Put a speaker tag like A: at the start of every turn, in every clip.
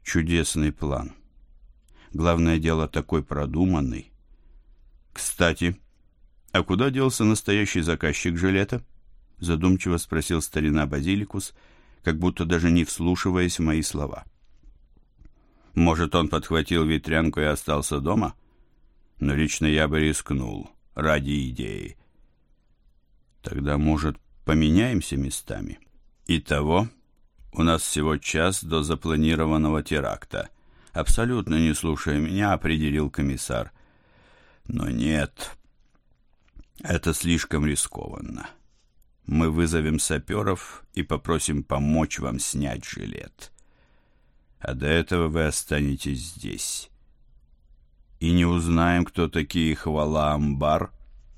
A: Чудесный план. Главное дело, такой продуманный. Кстати, а куда делся настоящий заказчик жилета? Задумчиво спросил старина Базиликус, как будто даже не вслушиваясь в мои слова. Может, он подхватил ветрянку и остался дома? Но лично я бы рискнул ради идеи. Тогда, может, поменяемся местами? Итого, у нас всего час до запланированного теракта. Абсолютно не слушая меня, определил комиссар. Но нет, это слишком рискованно. Мы вызовем саперов и попросим помочь вам снять жилет. А до этого вы останетесь здесь. И не узнаем, кто такие Хвала-Амбар.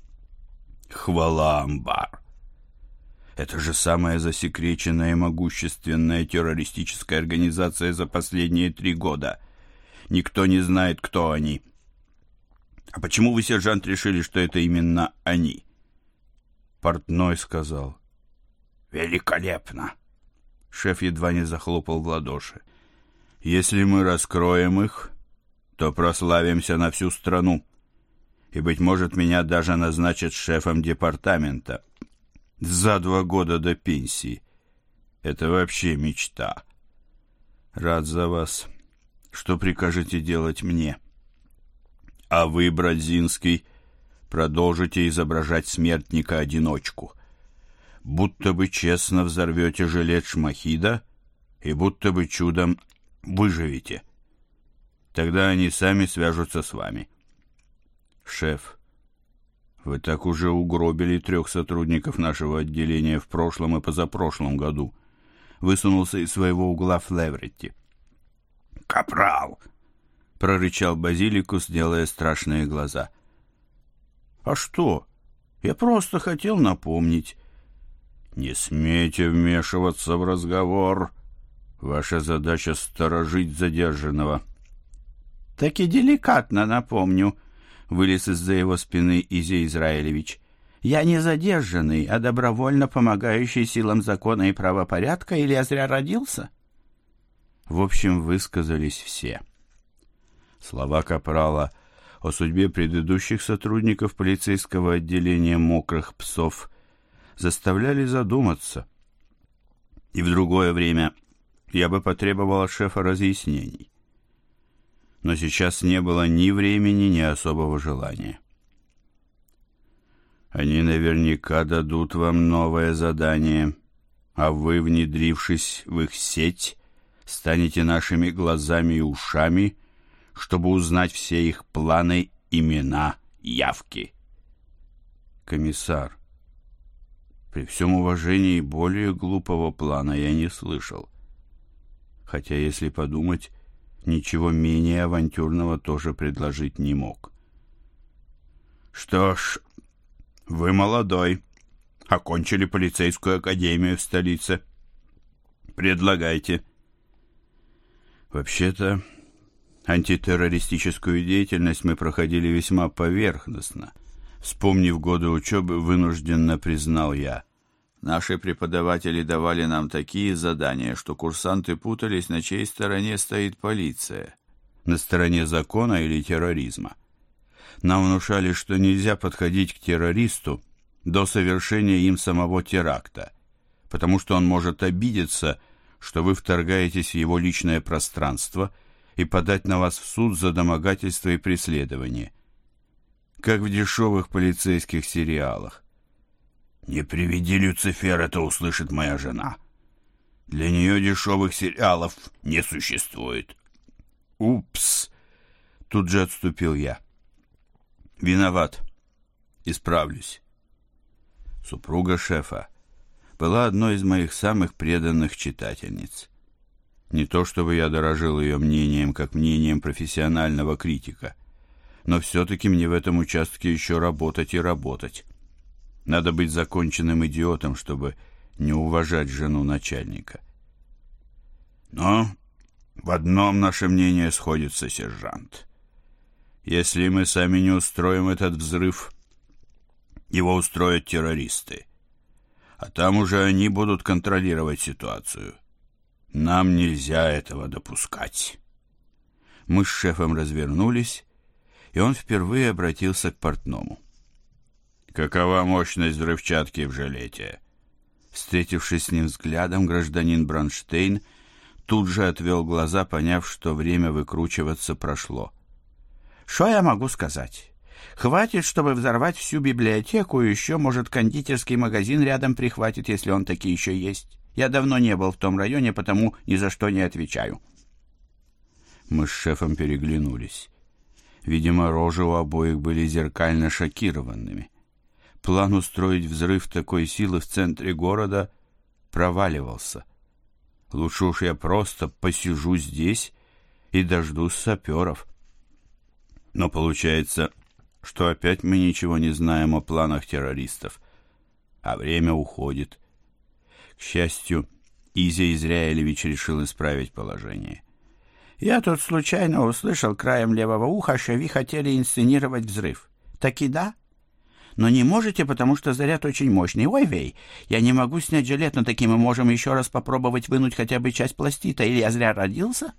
A: Хвала-Амбар. Это же самая засекреченная и могущественная террористическая организация за последние 3 года. Никто не знает, кто они. А почему вы, сержант, решили, что это именно они? Портной сказал. Великолепно. Шеф едва не захлопал в ладоши. Если мы раскроем их, то прославимся на всю страну. И, быть может, меня даже назначат шефом департамента. За 2 года до пенсии. Это вообще мечта. Рад за вас. Что прикажете делать мне? А вы, Бродзинский, продолжите изображать смертника-одиночку. Будто бы честно взорвете жилет Шмахида и будто бы чудом выживете. Тогда они сами свяжутся с вами. Шеф, вы так уже угробили 3 сотрудников нашего отделения в прошлом и позапрошлом году. Высунулся из своего угла Флевретти. Капрал! Прорычал Базиликус, делая страшные глаза. А что? Я просто хотел напомнить. Не смейте вмешиваться в разговор. Ваша задача — сторожить задержанного. Так и деликатно напомню, вылез из-за его спины Изей Израилевич. Я не задержанный, а добровольно помогающий силам закона и правопорядка, или я зря родился? В общем, высказались все. Слова капрала о судьбе предыдущих сотрудников полицейского отделения «Мокрых псов» заставляли задуматься. И в другое время я бы потребовал от шефа разъяснений. Но сейчас не было ни времени, ни особого желания. Они наверняка дадут вам новое задание, а вы, внедрившись в их сеть, станете нашими глазами и ушами, чтобы узнать все их планы, имена, явки. Комиссар, при всем уважении, более глупого плана я не слышал. Хотя, если подумать, ничего менее авантюрного тоже предложить не мог. Что ж, вы молодой, окончили полицейскую академию в столице. Предлагайте. Вообще-то, антитеррористическую деятельность мы проходили весьма поверхностно. Вспомнив годы учебы, вынужденно признал я. Наши преподаватели давали нам такие задания, что курсанты путались, на чьей стороне стоит полиция. На стороне закона или терроризма. Нам внушали, что нельзя подходить к террористу до совершения им самого теракта, потому что он может обидеться, что вы вторгаетесь в его личное пространство, и подать на вас в суд за домогательство и преследование. Как в дешевых полицейских сериалах. Не приведи Люцифер, это услышит моя жена. Для нее дешевых сериалов не существует. Упс! Тут же отступил я. Виноват. Исправлюсь. Супруга шефа была одной из моих самых преданных читательниц. Не то чтобы я дорожил ее мнением, как мнением профессионального критика, но все-таки мне в этом участке еще работать и работать. Надо быть законченным идиотом, чтобы не уважать жену начальника. Но в одном наше мнение сходится, сержант. Если мы сами не устроим этот взрыв, его устроят террористы. А там уже они будут контролировать ситуацию. Нам нельзя этого допускать. Мы с шефом развернулись, и он впервые обратился к портному. Какова мощность взрывчатки в жилете? Встретившись с ним взглядом, гражданин Бронштейн тут же отвел глаза, поняв, что время выкручиваться прошло. «Что я могу сказать? Хватит, чтобы взорвать всю библиотеку, и еще, может, кондитерский магазин рядом прихватит, если он таки еще есть. Я давно не был в том районе, потому ни за что не отвечаю». Мы с шефом переглянулись. Видимо, рожи у обоих были зеркально шокированными. План устроить взрыв такой силы в центре города проваливался. Лучше уж я просто посижу здесь и дождусь саперов. Но получается, что опять мы ничего не знаем о планах террористов, а время уходит. К счастью, Изя Израилевич решил исправить положение. «Я тут случайно услышал краем левого уха, что вы хотели инсценировать взрыв. Таки да? Но не можете, потому что заряд очень мощный. Ой, вей, я не могу снять жилет, но таки мы можем еще раз попробовать вынуть хотя бы часть пластита. Или я зря родился?»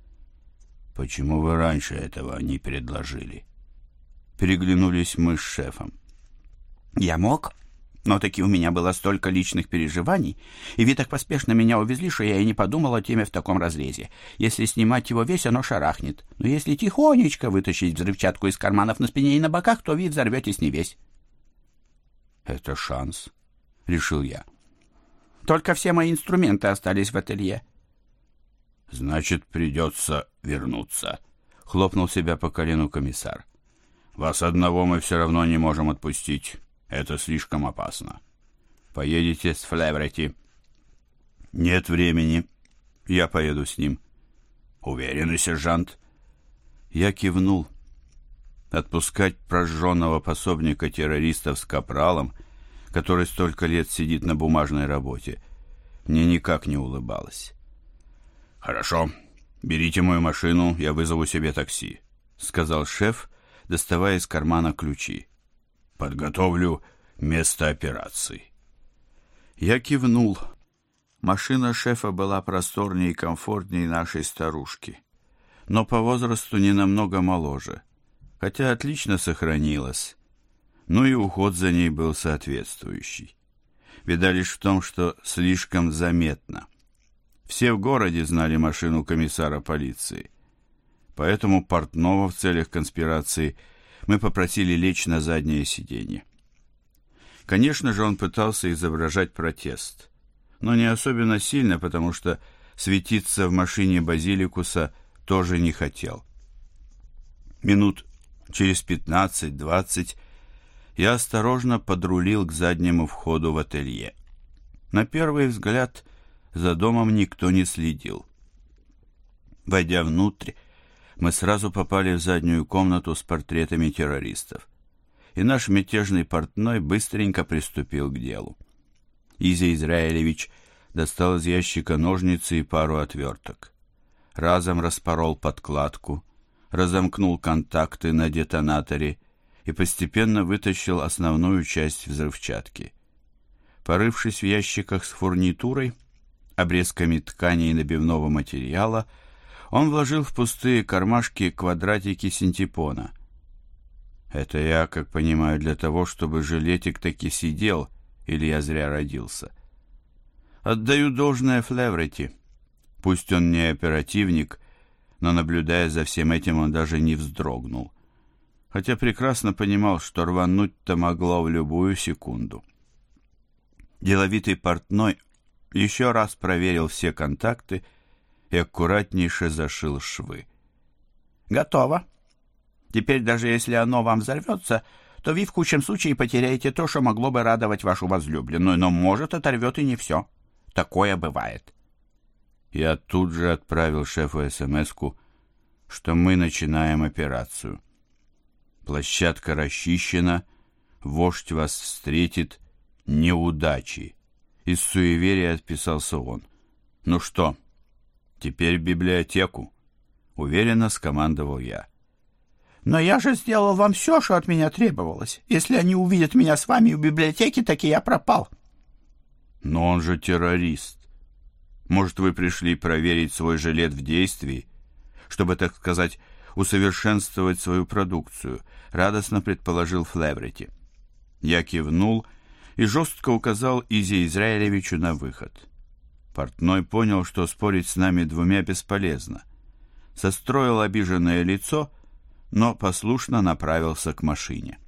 A: «Почему вы раньше этого не предложили?» Переглянулись мы с шефом. «Я мог, но таки у меня было столько личных переживаний, и вы так поспешно меня увезли, что я и не подумал о теме в таком разрезе. Если снимать его весь, оно шарахнет. Но если тихонечко вытащить взрывчатку из карманов на спине и на боках, то вы взорветесь не весь». «Это шанс», — решил я. «Только все мои инструменты остались в ателье». «Значит, придется вернуться», — хлопнул себя по колену комиссар. «Вас одного мы все равно не можем отпустить. Это слишком опасно. Поедете с Флеврети». «Нет времени. Я поеду с ним». «Уверены, сержант?» Я кивнул. Отпускать прожженного пособника террористов с капралом, который столько лет сидит на бумажной работе, мне никак не улыбалось. «Хорошо, берите мою машину, я вызову себе такси», — сказал шеф, доставая из кармана ключи. «Подготовлю место операции». Я кивнул. Машина шефа была просторнее и комфортнее нашей старушки, но по возрасту не намного моложе, хотя отлично сохранилась. Ну и уход за ней был соответствующий. Беда лишь в том, что слишком заметно. Все в городе знали машину комиссара полиции. Поэтому портного в целях конспирации мы попросили лечь на заднее сиденье. Конечно же, он пытался изображать протест, но не особенно сильно, потому что светиться в машине Базиликуса тоже не хотел. Минут через 15-20 я осторожно подрулил к заднему входу в ателье. На первый взгляд за домом никто не следил. Войдя внутрь, мы сразу попали в заднюю комнату с портретами террористов, и наш мятежный портной быстренько приступил к делу. Изя Израилевич достал из ящика ножницы и пару отверток. Разом распорол подкладку, разомкнул контакты на детонаторе и постепенно вытащил основную часть взрывчатки. Порывшись в ящиках с фурнитурой, обрезками ткани и набивного материала, он вложил в пустые кармашки квадратики синтепона. Это я, как понимаю, для того, чтобы жилетик таки сидел, или я зря родился. Отдаю должное Флеврети. Пусть он не оперативник, но, наблюдая за всем этим, он даже не вздрогнул. Хотя прекрасно понимал, что рвануть-то могло в любую секунду. Деловитый портной еще раз проверил все контакты и аккуратнейше зашил швы. «Готово. Теперь даже если оно вам взорвется, то вы в худшем случае потеряете то, что могло бы радовать вашу возлюбленную, но, может, оторвет и не все. Такое бывает». Я тут же отправил шефу СМС-ку, что мы начинаем операцию. Площадка расчищена, вождь вас встретит, неудачи. Из суеверия отписался он. «Ну что, теперь в библиотеку?» Уверенно скомандовал я. «Но я же сделал вам все, что от меня требовалось. Если они увидят меня с вами в библиотеке, так и я пропал». «Но он же террорист». Может, вы пришли проверить свой жилет в действии, чтобы, так сказать, усовершенствовать свою продукцию, радостно предположил Флеврити. Я кивнул и жестко указал Изи Израилевичу на выход. Портной понял, что спорить с нами двумя бесполезно. Состроил обиженное лицо, но послушно направился к машине.